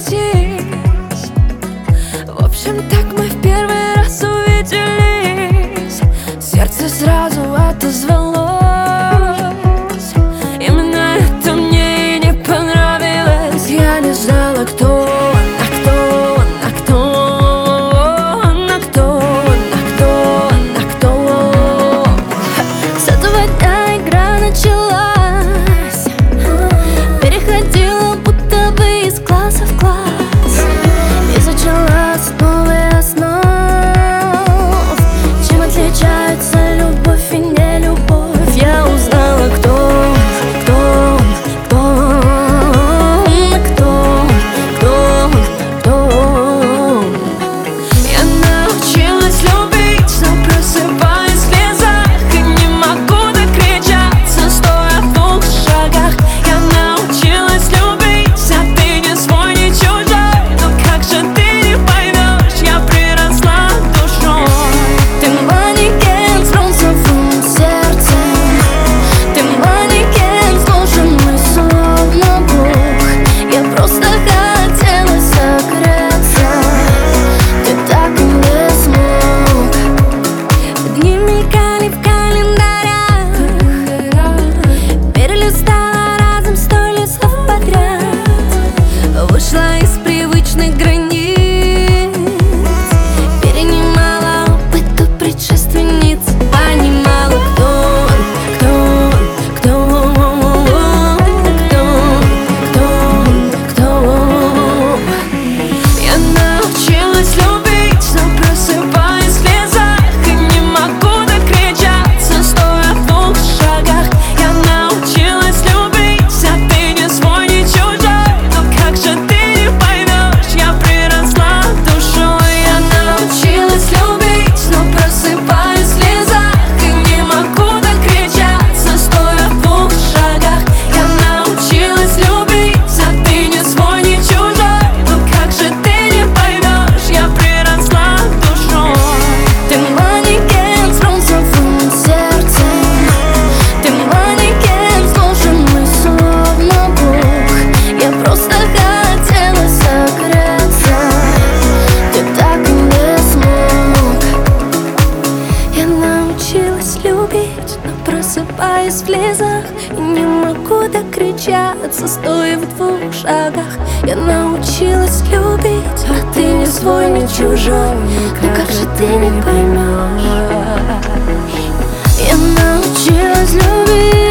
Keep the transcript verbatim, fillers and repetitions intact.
разойтись. В общем, так мы в первый раз увиделись. Сердце сразу отозвалось. Именно это мне и не понравилось. Я не знала, кто он, а кто он, а кто он, а кто он, а кто он, а кто он. С этого дня игра началась. Переходила будто бы из класса в класс. Изучала основы основ. Чем отличаются любовь и не любовь. Я узнала, кто он, кто он, кто он, кто он, кто он, кто он. Я научилась любить, но просыпаюсь в слезах и не могу докричаться, стоя в двух шагах. Я научилась любить, а ты не свой, не чужой. Но как же ты не поймешь, я приросла душой. Ты манекен с бронзовым сердцем. Ты манекен, сложенный словно Бог. Я просто хотела согреться, ты так и не смог. Дни мелькали в календарях. Перелистала разом сто листов подряд. Вышла из привычных границ. Перенимала опыт у предшественниц. Понимала, кто он, кто он, кто он, кто он, кто он, кто он. Я научилась любить, но просыпаюсь в слезах и не могу докричаться, стоя в двух шагах. Я научилась любить, а ты не свой, не чужой. Но как же ты не поймешь, я приросла душой. Я научилась любить, но просыпаюсь в слезах и не могу докричаться, стоя в двух шагах. Я научилась любить, а ты не свой, не чужой. Но как же ты не поймешь, я приросла душой. Ты манекен с бронзовым сердцем. Ты манекен, сложенный словно Бог. Я просто хотела согреться, ты так и не смог. Я научилась любить, но просыпаюсь в слезах и не могу докричаться, стоя в двух шагах. Я научилась любить, а ты не свой, не чужой. Но как же ты не поймешь? Я научилась любить.